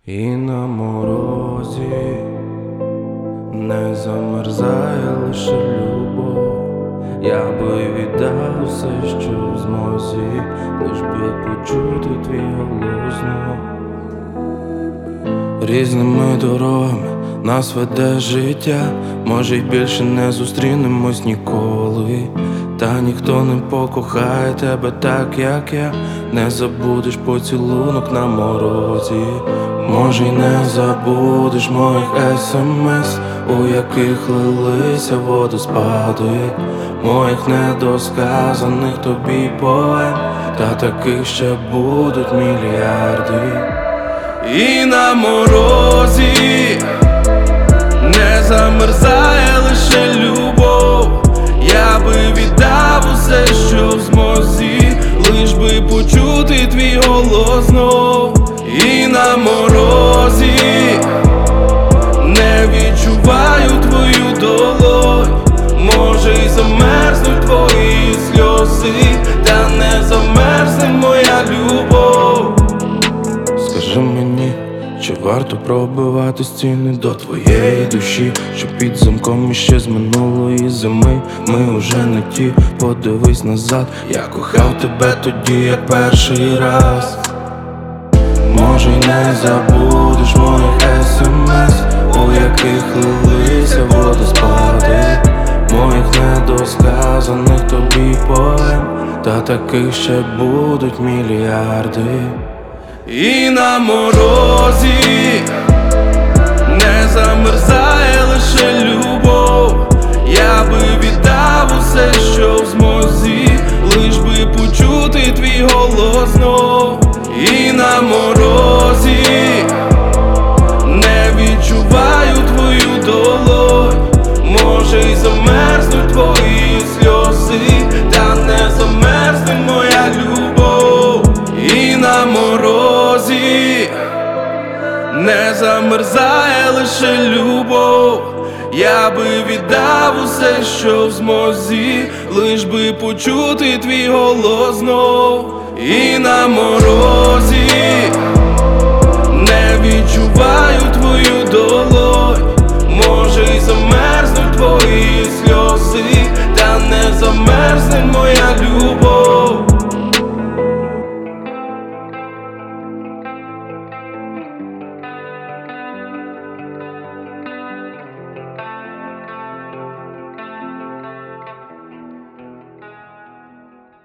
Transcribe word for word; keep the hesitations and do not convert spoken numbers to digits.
І на морозі не замерзає лише любов. Я би віддав все, що в змозі, лиш би почути твій голос знов. Різними дорогами нас веде життя, може й більше не зустрінемось ніколи. Та ніхто не покохає тебе так, як я. Не забудеш поцілунок на морозі. Може й не забудеш моїх есемес, у яких лилися водоспади, моїх недосказаних тобі поем, та таких ще будуть мільярди. І на морозі не замерзає лише любов. Я би віддав усе, що в змозі, лиш би почути твій голос знов. І на морозі не відчуваю твою долонь. Може й замерзнуть твої сльози, та не замерзне моя любов. Скажи мені, чи варто пробивати стіни до твоєї душі, що під замком іще з минулої зими ми уже не ті. Подивись назад, я кохав тебе тоді, як перший раз. Може й не забудеш моїх есемес, у яких лилися водоспади, моїх недосказаних тобі поем, та таких ще будуть мільярди. І на морозі не замерзає лише любов. Я би віддав усе, що в змозі, лиш би почути твій голос знов. І на морозі не відчуваю твою долонь. Може й замерзнуть твої сльози, та не замерзне моя любов. І на морозі не замерзає лише любов. Я би віддав усе, що в змозі, лиш би почути твій голос знов. І на морозі не відчуваю твою долонь. Може й замерзнуть твої сльози, та не замерзне моя любов.